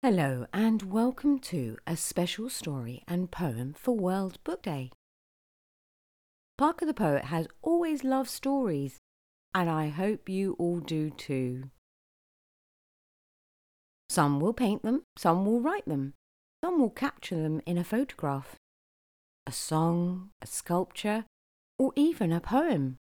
Hello and welcome to a special story and poem for World Book Day. Parker the Poet has always loved stories, and I hope you all do too. Some will paint them, some will write them, some will capture them in a photograph, a song, a sculpture, or even a poem.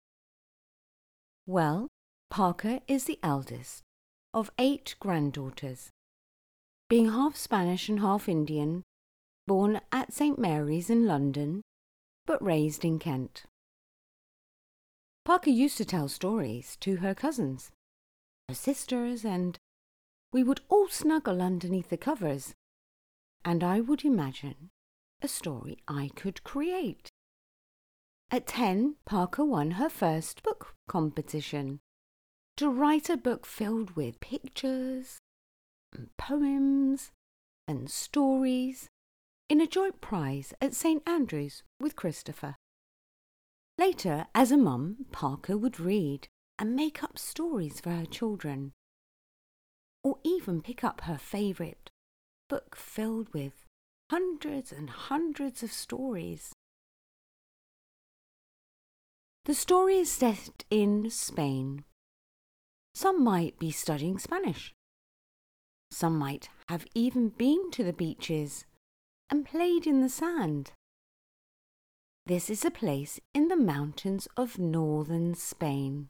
Well, Parker is the eldest of 8 granddaughters. Being half Spanish and half Indian, born at St. Mary's in London, but raised in Kent. Parker used to tell stories to her cousins, her sisters, and we would all snuggle underneath the covers, and I would imagine a story I could create. At 10, Parker won her first book competition to write a book filled with pictures and poems and stories in a joint prize at St. Andrews with Christopher. Later, as a mum, Parker would read and make up stories for her children, or even pick up her favourite book filled with hundreds and hundreds of stories. The story is set in Spain. Some might be studying Spanish. Some might have even been to the beaches and played in the sand. This is a place in the mountains of northern Spain.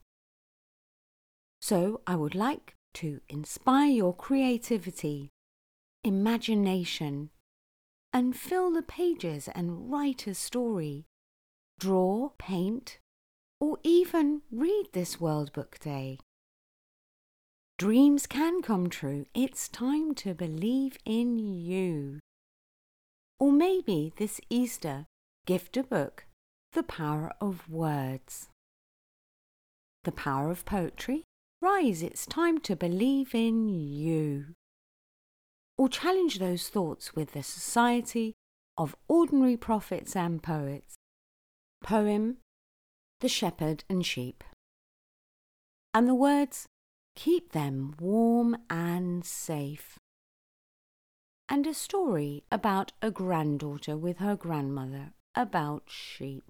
So I would like to inspire your creativity, imagination, and fill the pages and write a story, draw, paint, or even read this World Book Day. Dreams can come true. It's time to believe in you. Or maybe this Easter, gift a book, The Power of Words. The power of poetry. Rise, it's time to believe in you. Or challenge those thoughts with the Society of Ordinary Prophets and Poets. Poem, The Shepherd and Sheep. And the words, keep them warm and safe. And a story about a granddaughter with her grandmother about sheep.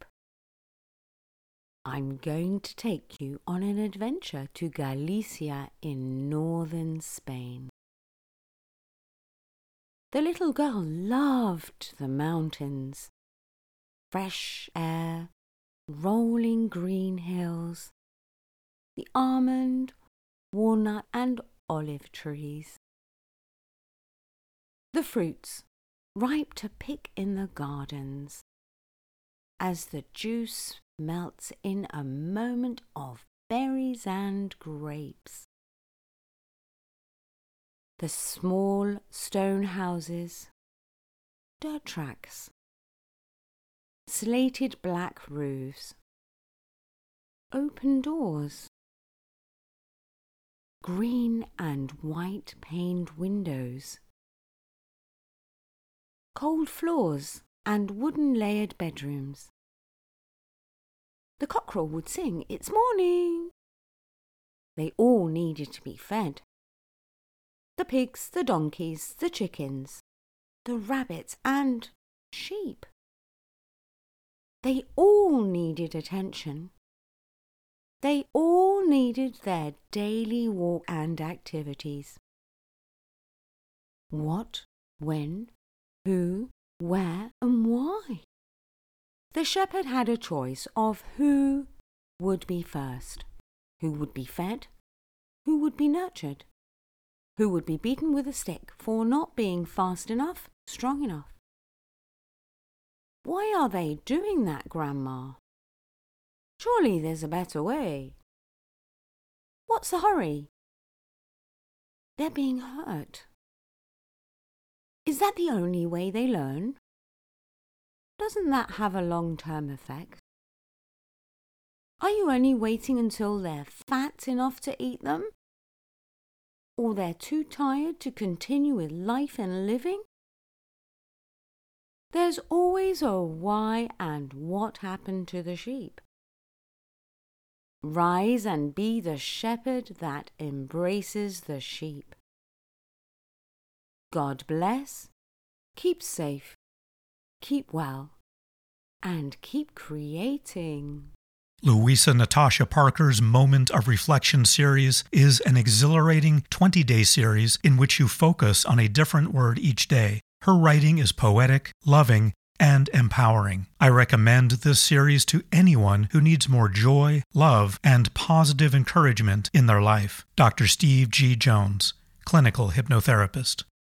I'm going to take you on an adventure to Galicia in northern Spain. The little girl loved the mountains, fresh air, rolling green hills, the almond, walnut and olive trees. The fruits, ripe to pick in the gardens, as the juice melts in a moment of berries and grapes. The small stone houses, dirt tracks, slated black roofs, open doors, green and white paned windows, cold floors and wooden layered bedrooms. The cockerel would sing, "It's morning." They all needed to be fed. The pigs, the donkeys, the chickens, the rabbits and sheep. They all needed attention. They all needed their daily walk and activities. What, when, who, where and why? The shepherd had a choice of who would be first, who would be fed, who would be nurtured, who would be beaten with a stick for not being fast enough, strong enough. Why are they doing that, Grandma? Surely there's a better way. What's the hurry? They're being hurt. Is that the only way they learn? Doesn't that have a long-term effect? Are you only waiting until they're fat enough to eat them? Or they're too tired to continue with life and living? There's always a why and what happened to the sheep. Rise and be the shepherd that embraces the sheep. God bless, keep safe, keep well, and keep creating. Louisa Natasha Parker's Moment of Reflection series is an exhilarating 20-day series in which you focus on a different word each day. Her writing is poetic, loving, and empowering. I recommend this series to anyone who needs more joy, love, and positive encouragement in their life. Dr. Steve G. Jones, clinical hypnotherapist.